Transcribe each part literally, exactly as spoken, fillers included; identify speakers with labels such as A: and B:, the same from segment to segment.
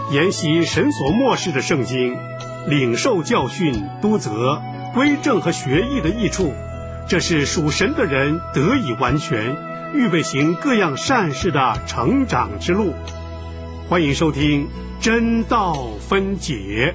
A: 研习神所默示的圣经，领受教训、督责、归正和学艺的益处，这是属神的人得以完全，预备行各样善事的成长之路。欢迎收听真道分解。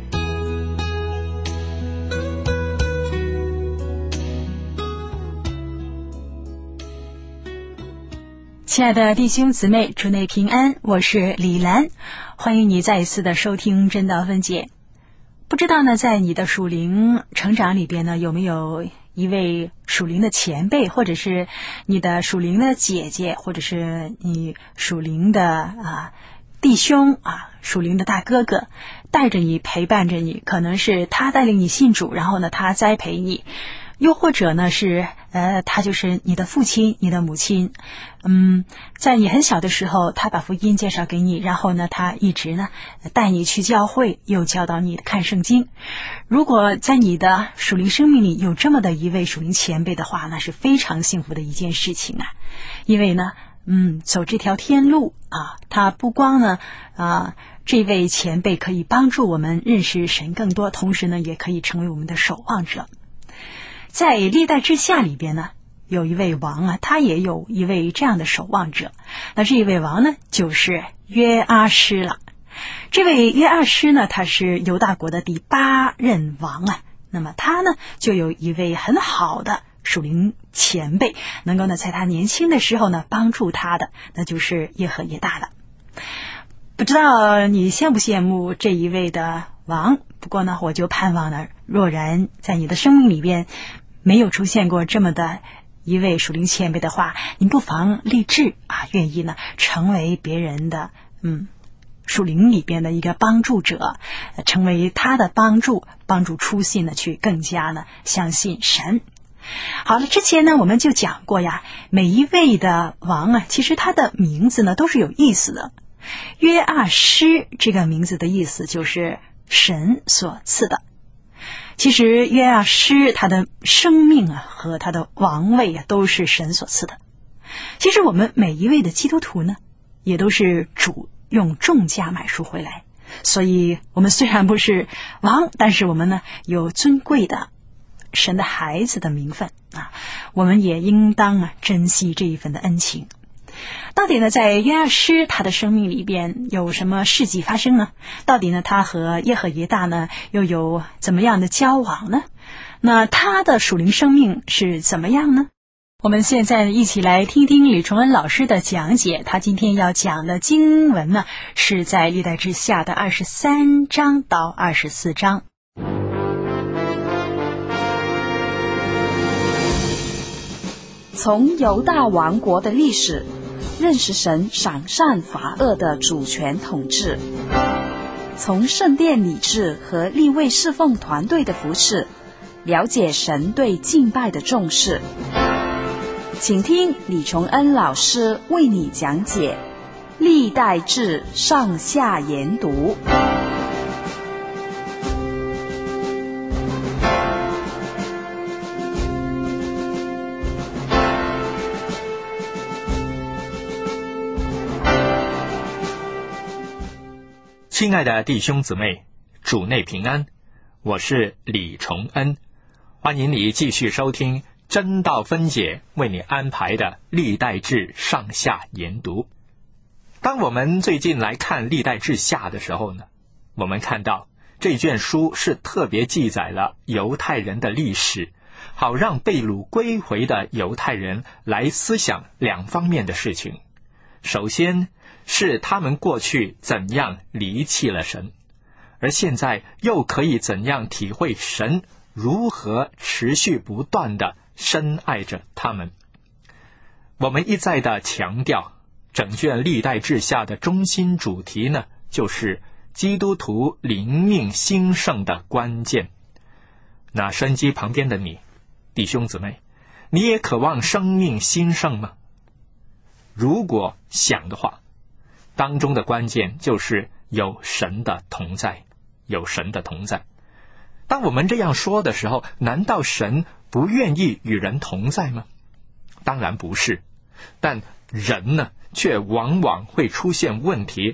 B: 亲爱的弟兄姊妹，主内平安，我是李兰，欢迎你再一次的收听真道分解。不知道呢，在你的属灵成长里边呢，有没有一位属灵的前辈，或者是你的属灵的姐姐，或者是你属灵的啊弟兄啊，属灵的大哥哥，带着你，陪伴着你，可能是他带领你信主，然后呢，他栽培你。又或者呢是呃，他就是你的父亲，你的母亲，嗯，在你很小的时候，他把福音介绍给你，然后呢，他一直呢带你去教会，又教导你看圣经。如果在你的属灵生命里有这么的一位属灵前辈的话，那是非常幸福的一件事情啊！因为呢，嗯，走这条天路啊，他不光呢啊，这位前辈可以帮助我们认识神更多，同时呢，也可以成为我们的守望者。在历代志下里边呢，有一位王啊，他也有一位这样的守望者。那这一位王呢，就是约阿施了。这位约阿施呢，他是犹大国的第八任王啊。那么他呢，就有一位很好的属灵前辈，能够呢在他年轻的时候呢帮助他的，那就是耶和耶大了。不知道你羡不羡慕这一位的王？不过呢，我就盼望呢，若然在你的生命里边没有出现过这么的一位属灵前辈的话，你不妨立志啊，愿意呢成为别人的嗯属灵里边的一个帮助者，成为他的帮助，帮助初信呢去更加呢相信神。好了，之前呢我们就讲过呀，每一位的王啊，其实他的名字呢都是有意思的。约阿施这个名字的意思就是神所赐的。其实约阿施他的生命啊和他的王位啊都是神所赐的。其实我们每一位的基督徒呢，也都是主用重价买赎回来，所以我们虽然不是王，但是我们呢有尊贵的神的孩子的名分啊，我们也应当啊珍惜这一份的恩情。到底呢，在约阿施他的生命里边有什么事迹发生呢？到底呢，他和耶和耶大呢又有怎么样的交往呢？那他的属灵生命是怎么样呢？我们现在一起来听听李崇恩老师的讲解。他今天要讲的经文呢，是在历代志下的二十三章到二十四章。
C: 从犹大王国的历史，认识神赏善罚恶的主权统治；从圣殿礼制和利未侍奉团队的服侍，了解神对敬拜的重视。请听李崇恩老师为你讲解《历代志》上下研读。
D: 亲爱的弟兄姊妹，主内平安，我是李崇恩，欢迎你继续收听真道分解为你安排的历代志上下研读。当我们最近来看历代志下的时候呢，我们看到这卷书是特别记载了犹太人的历史，好让被掳归回的犹太人来思想两方面的事情。首先是他们过去怎样离弃了神，而现在又可以怎样体会神如何持续不断地深爱着他们。我们一再地强调，整卷历代志下的中心主题呢，就是基督徒灵命兴盛的关键。那收音机旁边的你，弟兄姊妹，你也渴望生命兴盛吗？如果想的话，当中的关键就是有神的同在，有神的同在。当我们这样说的时候，难道神不愿意与人同在吗？当然不是，但人呢，却往往会出现问题，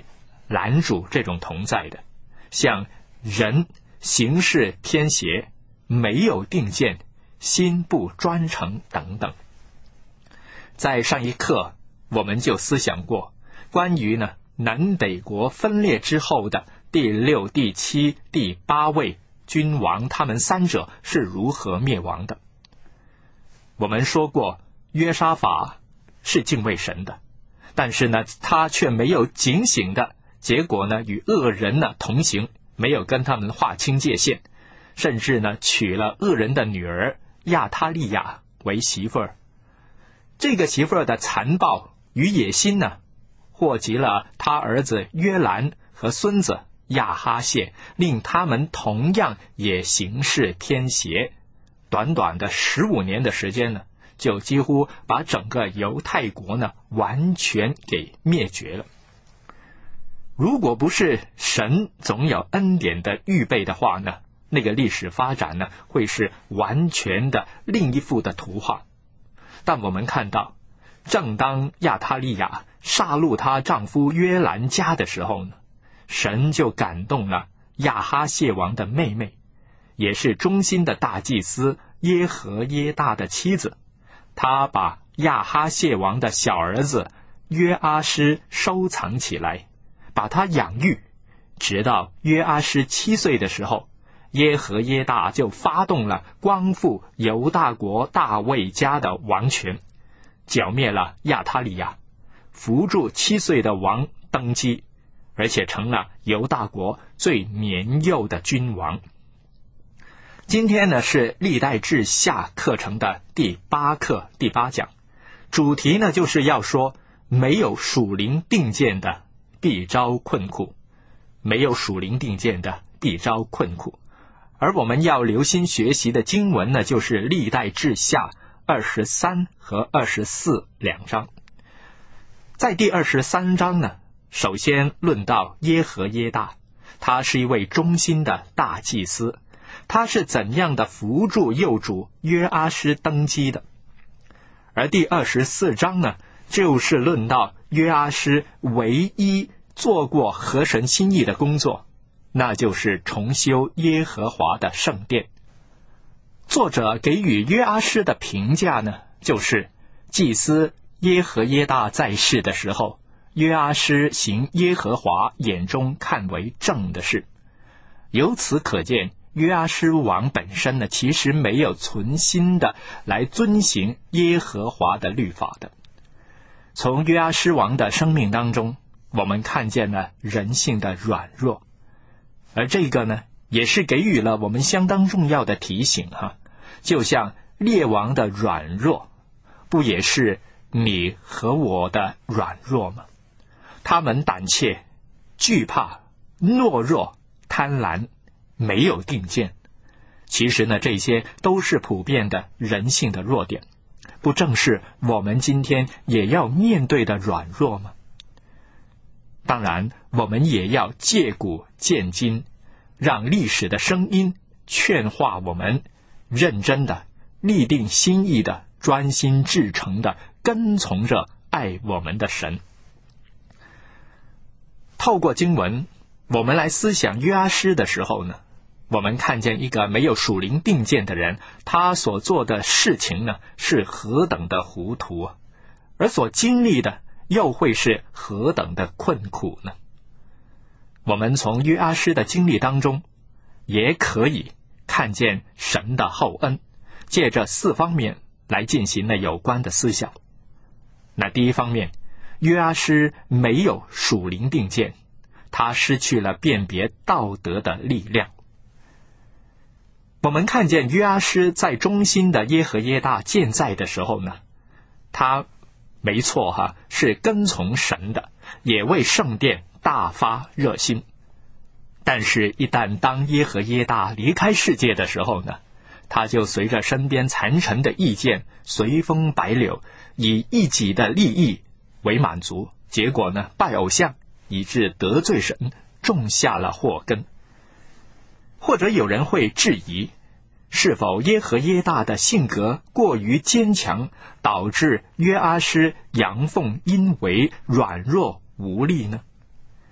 D: 拦阻这种同在的，像人行事偏邪，没有定见，心不专诚等等。在上一课我们就思想过关于呢南北国分裂之后的第六、第七、第八位君王，他们三者是如何灭亡的。我们说过约沙法是敬畏神的，但是呢他却没有警醒的，结果呢与恶人呢同行，没有跟他们划清界限，甚至呢娶了恶人的女儿亚他利亚为媳妇儿。这个媳妇儿的残暴与野心呢，祸及了他儿子约兰和孙子亚哈谢，令他们同样也行事偏邪。短短的十五年的时间呢，就几乎把整个犹太国呢完全给灭绝了。如果不是神总有恩典的预备的话呢，那个历史发展呢会是完全的另一幅的图画。但我们看到，正当亚他利亚杀戮她丈夫约兰家的时候呢，神就感动了亚哈谢王的妹妹，也是中心的大祭司耶和耶大的妻子。他把亚哈谢王的小儿子约阿施收藏起来，把他养育，直到约阿施七岁的时候，耶和耶大就发动了光复犹大国大卫家的王权，剿灭了亚他利亚，扶助七岁的王登基，而且成了犹大国最年幼的君王。今天呢是历代志下课程的第八课第八讲，主题呢就是要说没有属灵定见的必遭困苦，没有属灵定见的必遭困苦。而我们要留心学习的经文呢，就是历代志下二十三和二十四两章。在第二十三章呢，首先论到耶和耶大，他是一位忠心的大祭司，他是怎样的扶助幼主约阿施登基的。而第二十四章呢，就是论到约阿施唯一做过合神心意的工作，那就是重修耶和华的圣殿。作者给予约阿施的评价呢，就是祭司耶和耶大在世的时候，约阿施行耶和华眼中看为正的事。由此可见，约阿施王本身呢，其实没有存心的来遵行耶和华的律法的。从约阿施王的生命当中，我们看见了人性的软弱，而这个呢，也是给予了我们相当重要的提醒哈。就像列王的软弱，不也是你和我的软弱吗？他们胆怯、惧怕、懦弱、贪婪，没有定见。其实呢，这些都是普遍的人性的弱点，不正是我们今天也要面对的软弱吗？当然，我们也要借古鉴今，让历史的声音劝化我们，认真的、立定心意的、专心致诚的跟从着爱我们的神。透过经文，我们来思想约阿施的时候呢，我们看见一个没有属灵定见的人，他所做的事情呢，是何等的糊涂啊，而所经历的又会是何等的困苦呢？我们从约阿施的经历当中，也可以看见神的厚恩，借着四方面来进行了有关的思想。那第一方面，约阿施没有属灵定见，他失去了辨别道德的力量。我们看见约阿施在中心的耶和耶大健在的时候呢，他没错哈，是跟从神的，也为圣殿大发热心。但是一旦当耶和耶大离开世界的时候呢，他就随着身边残臣的意见随风摆柳，以一己的利益为满足，结果呢拜偶像，以致得罪神，种下了祸根。或者有人会质疑，是否耶和耶大的性格过于坚强，导致约阿施阳奉阴违，软弱无力呢？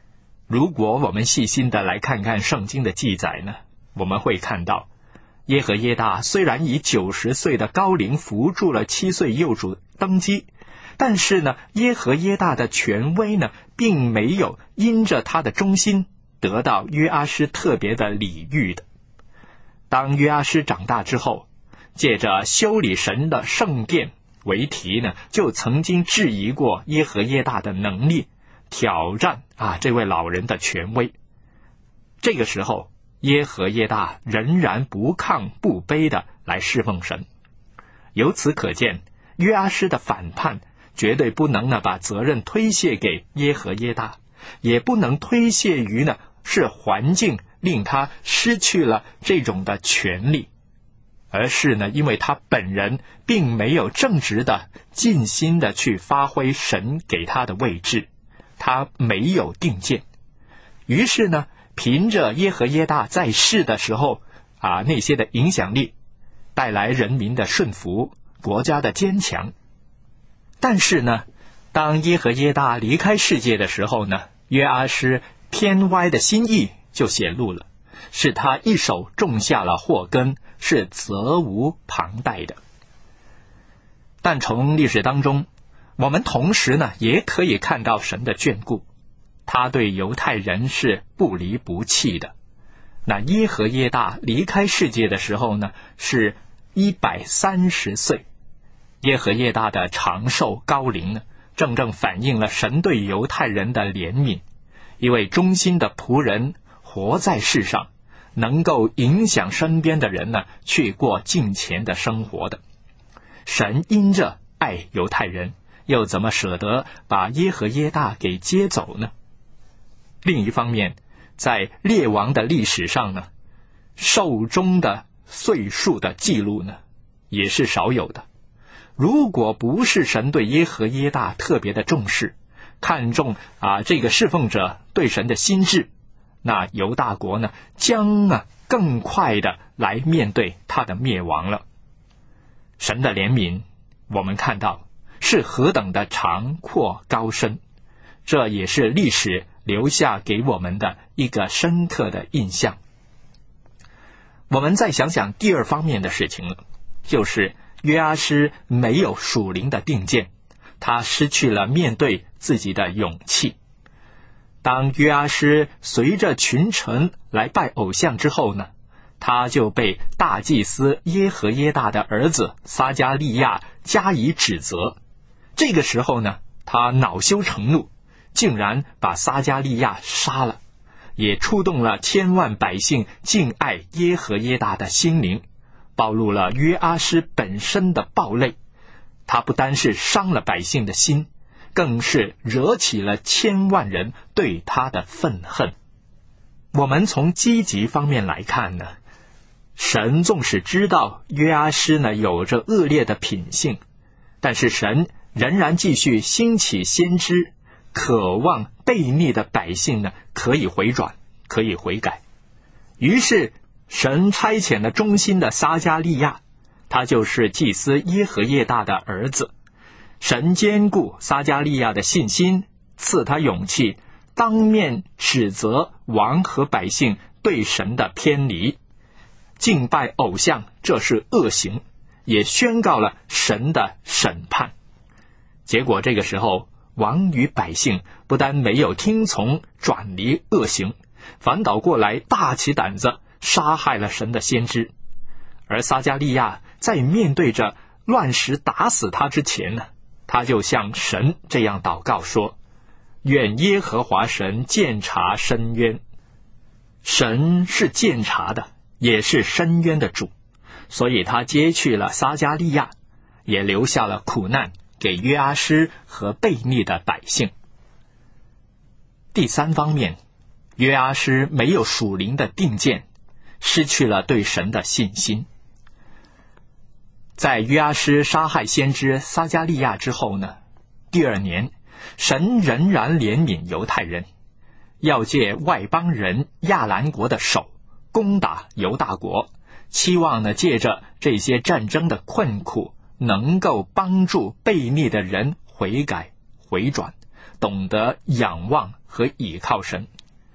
D: 如果我们细心的来看看圣经的记载呢，我们会看到耶和耶大虽然以九十岁的高龄扶助了七岁幼主登基，但是呢，耶和耶大的权威呢，并没有因着他的忠心得到约阿施特别的礼遇的。当约阿施长大之后，借着修理神的圣殿为题呢，就曾经质疑过耶和耶大的能力，挑战啊这位老人的权威。这个时候，耶和耶大仍然不亢不卑的来侍奉神。由此可见，约阿施的反叛绝对不能呢把责任推卸给耶和耶大，也不能推卸于呢是环境令他失去了这种的权利，而是呢因为他本人并没有正直的尽心的去发挥神给他的位置，他没有定见。于是呢，凭着耶和耶大在世的时候啊那些的影响力，带来人民的顺服，国家的坚强。但是呢，当耶和耶大离开世界的时候呢，约阿施偏歪的心意就显露了，是他一手种下了祸根，是责无旁贷的。但从历史当中，我们同时呢也可以看到神的眷顾，他对犹太人是不离不弃的。那耶和耶大离开世界的时候呢，是一百三十岁。耶和耶大的长寿高龄呢，正正反映了神对犹太人的怜悯。一位忠心的仆人活在世上，能够影响身边的人呢，去过敬虔的生活的。神因着爱犹太人，又怎么舍得把耶和耶大给接走呢？另一方面，在列王的历史上呢，寿终的岁数的记录呢，也是少有的。如果不是神对耶和耶大特别的重视，看重啊这个侍奉者对神的心志，那犹大国呢将啊更快的来面对他的灭亡了。神的怜悯，我们看到是何等的长阔高深，这也是历史留下给我们的一个深刻的印象。我们再想想第二方面的事情了，就是约阿施没有属灵的定见，他失去了面对自己的勇气。当约阿施随着群臣来拜偶像之后呢，他就被大祭司耶和耶大的儿子撒迦利亚加以指责。这个时候呢，他恼羞成怒，竟然把撒迦利亚杀了，也触动了千万百姓敬爱耶和耶大的心灵，暴露了约阿施本身的暴戾。他不单是伤了百姓的心，更是惹起了千万人对他的愤恨。我们从积极方面来看呢，神纵使知道约阿施呢有着恶劣的品性，但是神仍然继续兴起先知，渴望悖逆的百姓呢可以回转，可以悔改。于是神差遣了忠心的撒迦利亚，他就是祭司耶和耶大的儿子。神坚固撒迦利亚的信心，赐他勇气，当面指责王和百姓对神的偏离。敬拜偶像，这是恶行，也宣告了神的审判。结果这个时候，王与百姓不但没有听从转离恶行，反倒过来大起胆子杀害了神的先知。而撒迦利亚在面对着乱石打死他之前呢，他就向神这样祷告说：愿耶和华神鉴察深渊。神是鉴察的，也是深渊的主，所以他接去了撒迦利亚，也留下了苦难给约阿施和悖逆的百姓。第三方面，约阿施没有属灵的定见，失去了对神的信心。在约阿施杀害先知撒迦利亚之后呢，第二年神仍然怜悯犹太人，要借外邦人亚兰国的手攻打犹大国，期望呢借着这些战争的困苦，能够帮助悖逆的人悔改回转，懂得仰望和倚靠神。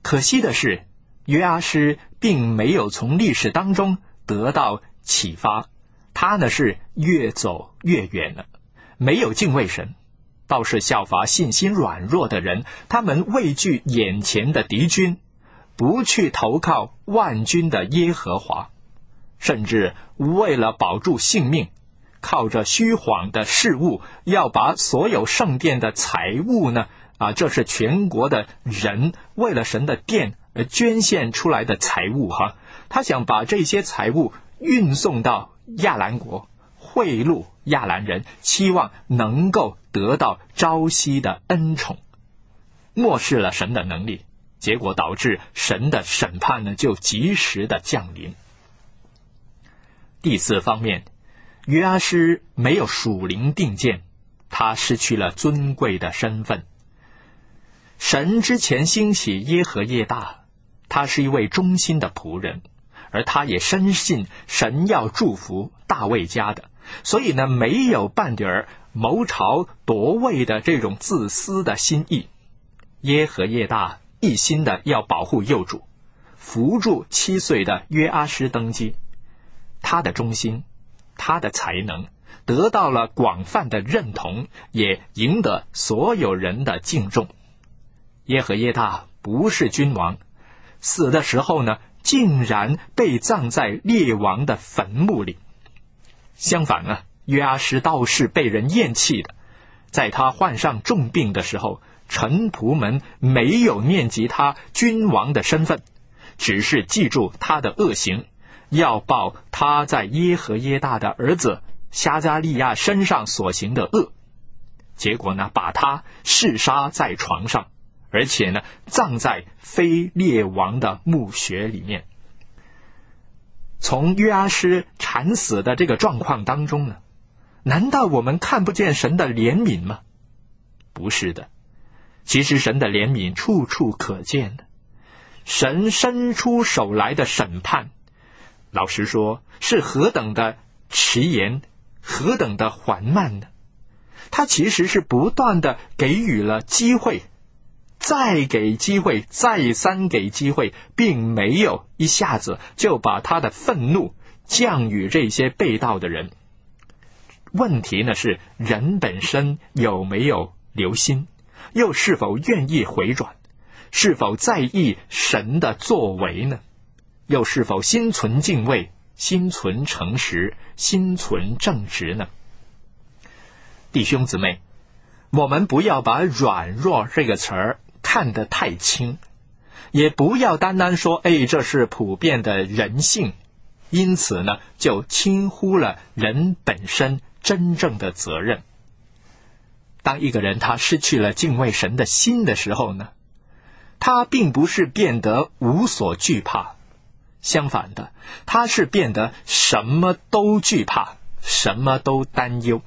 D: 可惜的是，约阿施并没有从历史当中得到启发，他呢是越走越远了，没有敬畏神，倒是效法信心软弱的人，他们畏惧眼前的敌军，不去投靠万军的耶和华，甚至为了保住性命，靠着虚谎的事物，要把所有圣殿的财物呢，啊，这是全国的人为了神的殿而捐献出来的财物哈，他想把这些财物运送到亚兰国，贿赂亚兰人，期望能够得到朝夕的恩宠，漠视了神的能力，结果导致神的审判呢就及时的降临。第四方面，约阿施没有属灵定见，他失去了尊贵的身份。神之前兴起耶和耶大，他是一位忠心的仆人，而他也深信神要祝福大卫家的，所以呢，没有半点谋朝夺位的这种自私的心意。耶和耶大一心的要保护幼主，扶助七岁的约阿施登基，他的忠心，他的才能得到了广泛的认同，也赢得所有人的敬重。耶和耶大不是君王，死的时候呢，竟然被葬在列王的坟墓里。相反呢，约阿施倒是被人厌弃的，在他患上重病的时候，臣仆们没有念及他君王的身份，只是记住他的恶行，要报他在耶和耶大的儿子夏加利亚身上所行的恶。结果呢，把他弑杀在床上，而且呢，葬在非列王的墓穴里面。从约阿施惨死的这个状况当中呢，难道我们看不见神的怜悯吗？不是的，其实神的怜悯处处可见的。神伸出手来的审判，老实说，是何等的迟延，何等的缓慢呢？他其实是不断的给予了机会，再给机会，再三给机会，并没有一下子就把他的愤怒降于这些背道的人。问题呢是，人本身有没有留心，又是否愿意回转，是否在意神的作为呢？又是否心存敬畏，心存诚实，心存正直呢？弟兄姊妹，我们不要把软弱这个词儿看得太轻，也不要单单说哎，这是普遍的人性，因此呢，就轻忽了人本身真正的责任。当一个人他失去了敬畏神的心的时候呢，他并不是变得无所惧怕，相反的，他是变得什么都惧怕，什么都担忧。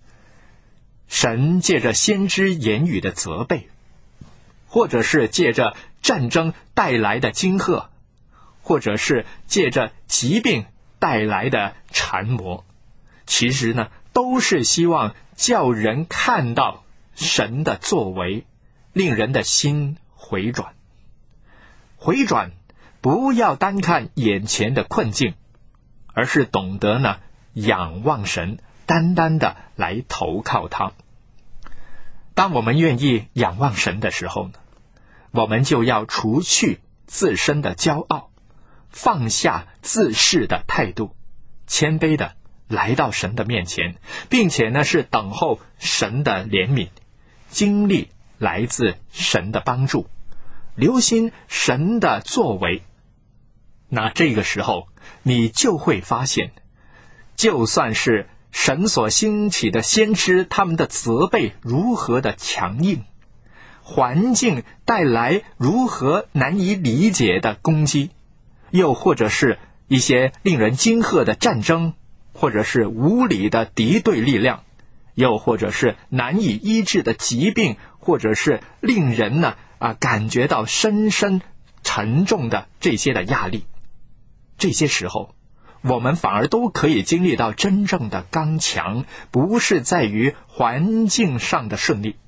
D: 神借着先知言语的责备，或者是借着战争带来的惊吓，或者是借着疾病带来的缠磨，其实呢，都是希望叫人看到神的作为，令人的心回转。回转不要单看眼前的困境，而是懂得呢仰望神，单单的来投靠他。当我们愿意仰望神的时候呢，我们就要除去自身的骄傲，放下自恃的态度，谦卑的来到神的面前，并且呢是等候神的怜悯，经历来自神的帮助，留心神的作为。那这个时候你就会发现，就算是神所兴起的先知，他们的责备如何的强硬，环境带来如何难以理解的攻击，又或者是一些令人惊吓的战争，或者是无理的敌对力量，又或者是难以医治的疾病，或者是令人呢啊感觉到深深沉重的这些的压力。这些时候我们反而都可以经历到真正的刚强，不是在于环境上的顺利，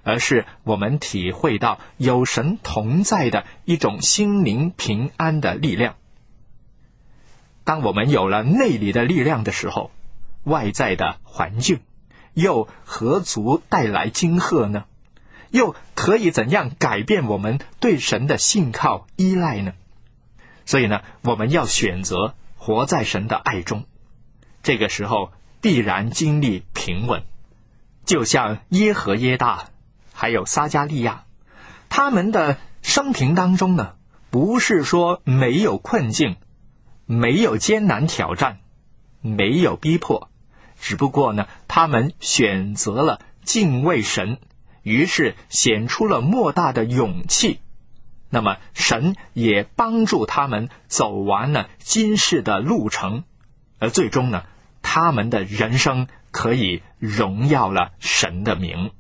D: 而是我们体会到有神同在的一种心灵平安的力量。当我们有了内里的力量的时候，外在的环境又何足带来惊吓呢？又可以怎样改变我们对神的信靠依赖呢？所以呢，我们要选择活在神的爱中，这个时候必然经历平稳。就像耶和耶大还有撒迦利亚，他们的生平当中呢，不是说没有困境，没有艰难挑战，没有逼迫，只不过呢，他们选择了敬畏神，于是显出了莫大的勇气。那么神也帮助他们走完了今世的路程，而最终呢，他们的人生可以荣耀了神的名。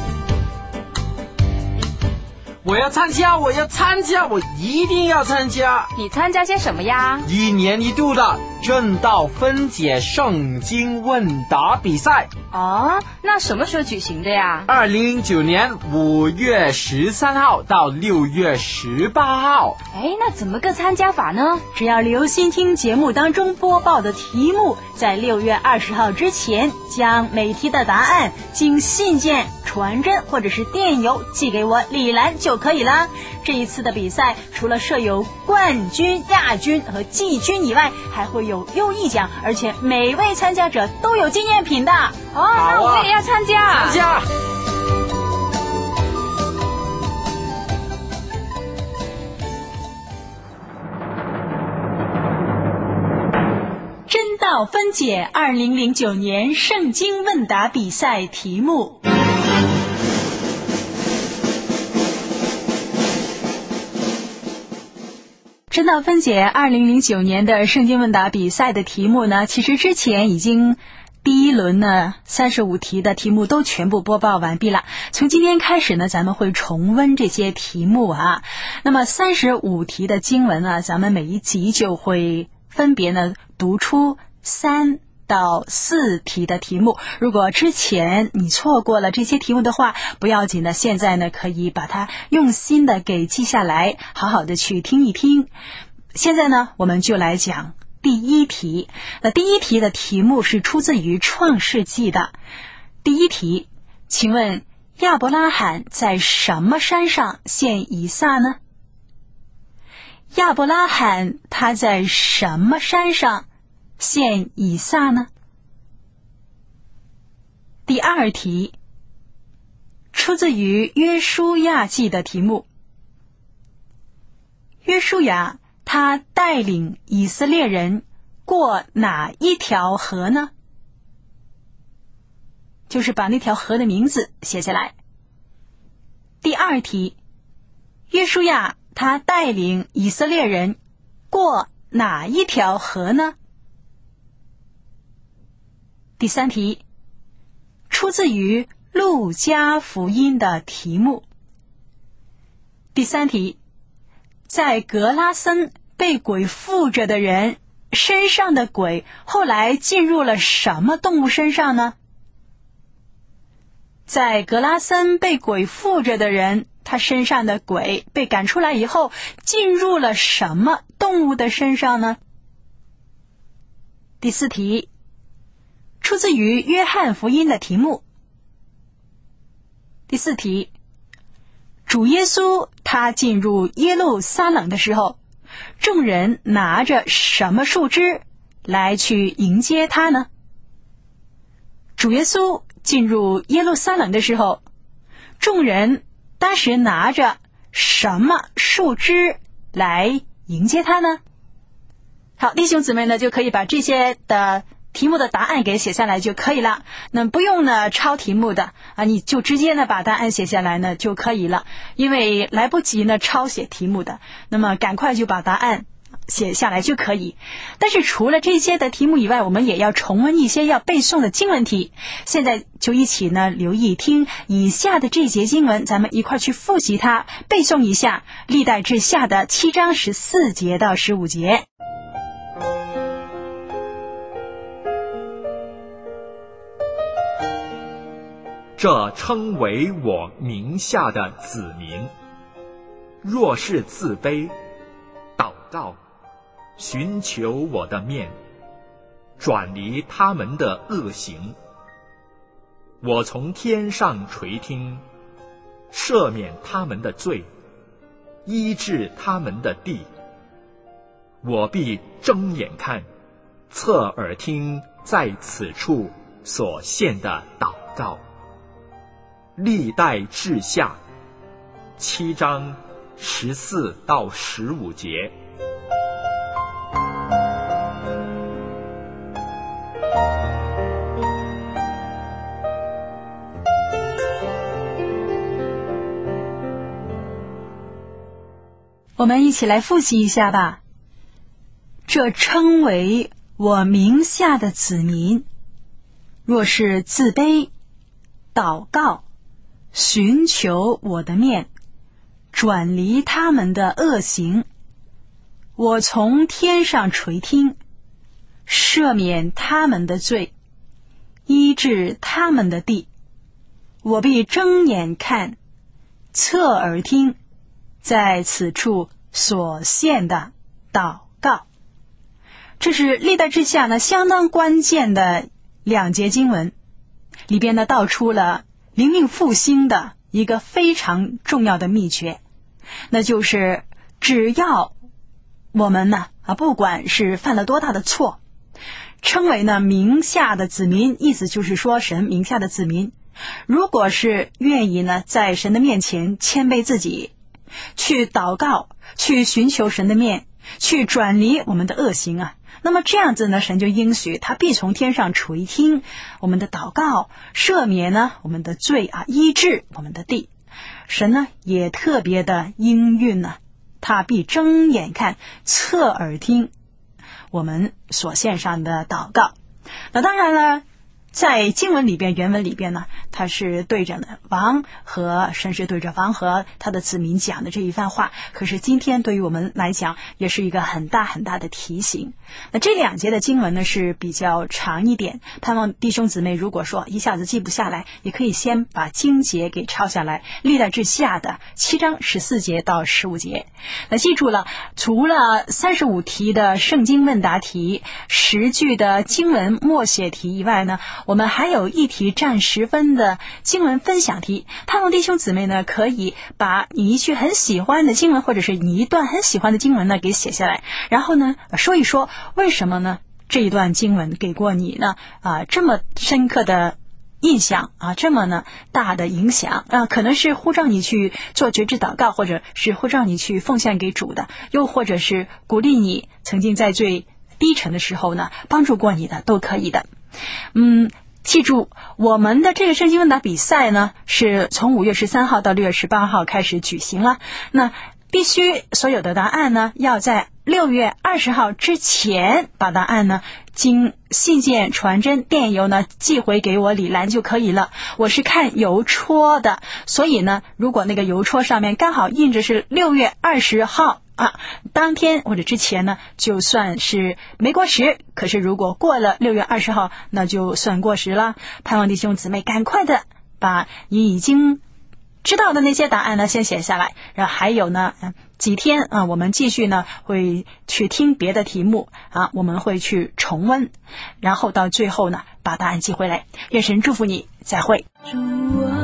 E: 我要参加，我要参加，我一定要参加。
F: 你参加些什么呀？
E: 一年一度的正道分解圣经问答比赛。
F: 哦，那什么时候举行的呀？
E: 二零零九年五月十三号到六月十八号。
F: 哎，那怎么个参加法呢？
B: 只要留心听节目当中播报的题目，在六月二十号之前，将每题的答案经信件、传真或者是电邮寄给我李兰就可以啦。这一次的比赛除了设有冠军、亚军和季军以外，还会有优异奖，而且每位参加者都有纪念品的。
F: 哦，那我也要参加。
E: 参加。
B: 真道分解二零零九年圣经问答比赛题目。真道分解二零零九年的圣经问答比赛的题目呢，其实之前已经第一轮呢三十五题的题目都全部播报完毕了。从今天开始呢，咱们会重温这些题目啊。那么三十五题的经文呢，咱们每一集就会分别呢读出三到四题的题目。如果之前你错过了这些题目的话，不要紧的，现在呢可以把它用心的给记下来，好好的去听一听。现在呢，我们就来讲第一题。那第一题的题目是出自于创世纪的。第一题，请问亚伯拉罕在什么山上献以撒呢？亚伯拉罕他在什么山上献以撒呢？第二题，出自于约书亚记的题目。约书亚他带领以色列人过哪一条河呢？就是把那条河的名字写下来。第二题，约书亚他带领以色列人过哪一条河呢？第三题，出自于路加福音的题目。第三题，在格拉森被鬼附着的人身上的鬼后来进入了什么动物身上呢？在格拉森被鬼附着的人，他身上的鬼被赶出来以后，进入了什么动物的身上呢？第四题，出自于约翰福音的题目。第四题，主耶稣他进入耶路撒冷的时候，众人拿着什么树枝来去迎接他呢？主耶稣进入耶路撒冷的时候，众人当时拿着什么树枝来迎接他呢？好，弟兄姊妹呢就可以把这些的题目的答案给写下来就可以了。那不用呢抄题目的啊，你就直接呢把答案写下来呢就可以了，因为来不及呢抄写题目的，那么赶快就把答案写下来就可以。但是除了这些的题目以外，我们也要重温一些要背诵的经文题。现在就一起呢留意听以下的这节经文，咱们一块去复习它，背诵一下历代志下的七章十四节到十五节。
D: 这称为我名下的子民，若是自卑，祷告，寻求我的面，转离他们的恶行，我从天上垂听，赦免他们的罪，医治他们的地，我必睁眼看，侧耳听在此处所献的祷告。历代志下七章十四到十五节。
B: 我们一起来复习一下吧。这称为我名下的子民，若是自卑，祷告，寻求我的面，转离他们的恶行，我从天上垂听，赦免他们的罪，医治他们的地，我必睁眼看，侧耳听，在此处所献的祷告。这是历代志下呢相当关键的两节经文，里边呢道出了灵命复兴的一个非常重要的秘诀，那就是只要我们呢啊不管是犯了多大的错，称为呢名下的子民，意思就是说神名下的子民，如果是愿意呢在神的面前谦卑自己，去祷告，去寻求神的面，去转离我们的恶行啊，那么这样子呢，神就应许他必从天上垂听我们的祷告，赦免呢我们的罪啊，医治我们的地。神呢也特别的应允呢，他必睁眼看，侧耳听我们所献上的祷告。那当然了，在经文里边，原文里边呢，他是对着呢王和神是对着王和他的子民讲的这一番话。可是今天对于我们来讲，也是一个很大很大的提醒。那这两节的经文呢是比较长一点，盼望弟兄姊妹如果说一下子记不下来，也可以先把经节给抄下来，历代志下的七章十四节到十五节。那记住了，除了三十五题的圣经问答题、十句的经文默写题以外呢，我们还有一题占十分的经文分享题。盼望弟兄姊妹呢可以把你一句很喜欢的经文，或者是你一段很喜欢的经文呢给写下来，然后呢说一说为什么呢这一段经文给过你呢啊这么深刻的印象啊，这么呢大的影响啊，可能是呼召你去做觉知祷告，或者是呼召你去奉献给主的，又或者是鼓励你曾经在最低沉的时候呢帮助过你的，都可以的。嗯，记住我们的这个圣经问答比赛呢是从五月十三号到六月十八号开始举行了，那必须所有的答案呢要在六月二十号之前把答案呢经信件、传真、电邮呢寄回给我李兰就可以了。我是看邮戳的，所以呢如果那个邮戳上面刚好印着是六月二十号啊，当天或者之前呢就算是没过时，可是如果过了六月二十号那就算过时了。盼望弟兄姊妹赶快的把你已经知道的那些答案呢先写下来，然后还有呢几天啊，我们继续呢会去听别的题目啊，我们会去重温，然后到最后呢把答案寄回来。愿神祝福你，再会。
C: 主